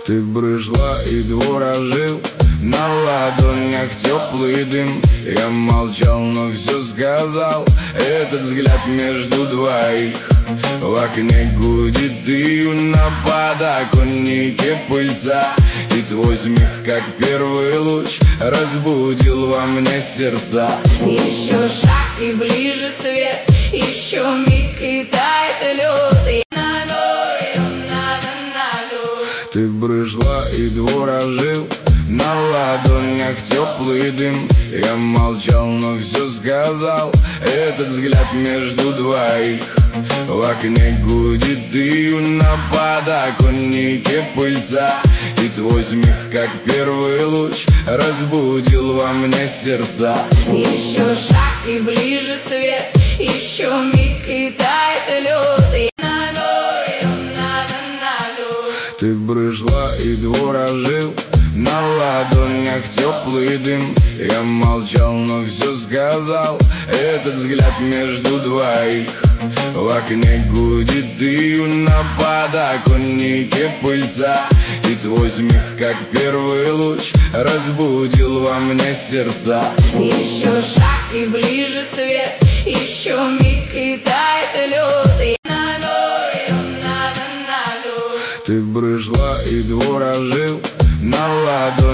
Ты брыжла и двор ожил, на ладонях теплый дым. Я молчал, но все сказал. Этот взгляд между двоих. В окне гудит дым, на подоконнике пыльца. И твой смех, как первый луч, разбудил во мне сердца. Еще шаг и ближе свет, еще миг и тает лед. Ты брыжла и двор ожил, на ладонях теплый дым. Я молчал, но все сказал. Этот взгляд между двоих. В окне гудит дым, на подоконнике пыльца. И твой смех, как первый луч, разбудил во мне сердца. Еще шаг и ближе свет, еще миг и тает лед. Ты брыжла и двор ожил, на ладонях теплый дым. Я молчал, но все сказал. Этот взгляд между двоих. В окне гудит дым, на подоконнике пыльца. И твой смех, как первый луч, разбудил во мне сердца. Еще шаг и ближе свет, еще миг и тает лед. Ты брыжла и двор ожил, на ладонях